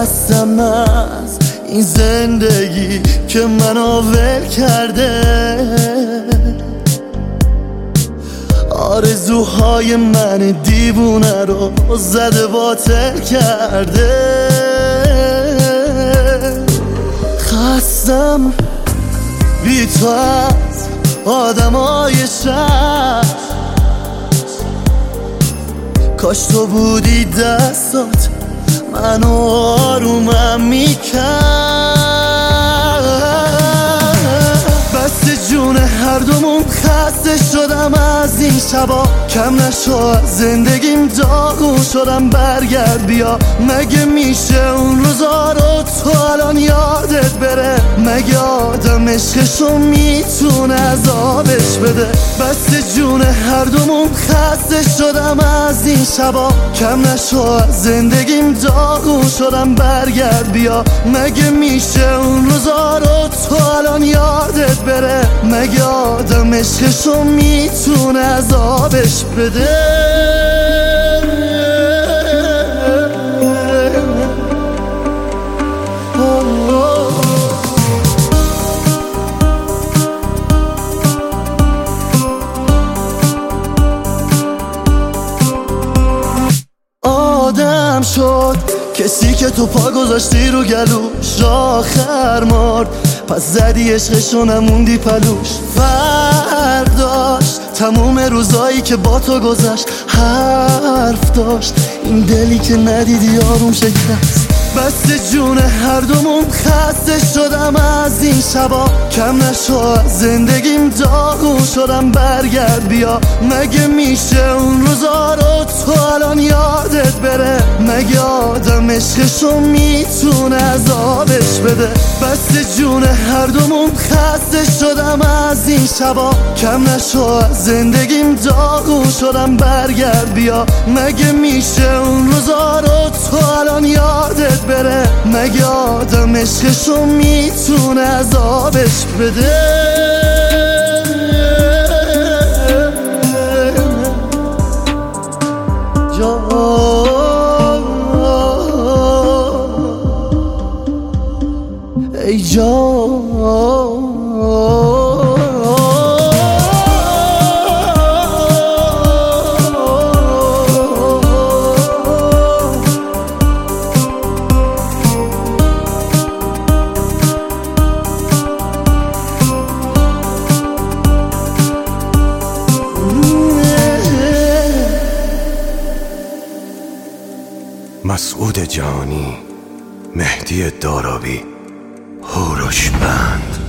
خستم از این زندگی که منو ول کرده، آرزوهای من دیوونه رو زده باطل کرده. خستم بی تو از آدمای شهر، کاش تو بودی دستات منو آرومم میکرد. بس جون هر دومون خسته شدم از این شبا، کم نشو از زندگیم داغون شدم. برگرد بیا، مگه میشه اون روزا رو تو الان یادت بره؟ مگه آدم عشقشو میتونه عذابش بده؟ بس جون هر دومون خسته شدم از این شبا، کم نشو از زندگیم داغون شدم. برگرد بیا، مگه میشه اون روزا رو تو الان یادت بره؟ مگه آدم عشقشو میتونه عذابش بده؟ آدم شد کسی که تو پا گذاشتی رو گلوش، آخر مرد پس زدی عشقشو نموندی پلوش. فرداش تموم روزایی که با تو گذشت حرف داشت، این دلی که ندیدی آروم شکست. بس جون هر دومون خسته شدم از این شبا، کم نشو از زندگیم داغون شدم. برگرد بیا، مگه میشه اون روزا رو تو الان یادت بره؟ مگه آدم عشقشو میتونه عذابش بده؟ بس جون هر دومون خسته شدم از این شبا، کم نشو از زندگیم داغون شدم. برگرد بیا، مگه میشه اون روزا رو تو الان یادت بره؟ مگه آدم عشقشو میتونه عذابش بده؟ ای جان مسعود جانی، مهدی دارابی، هوروش بند.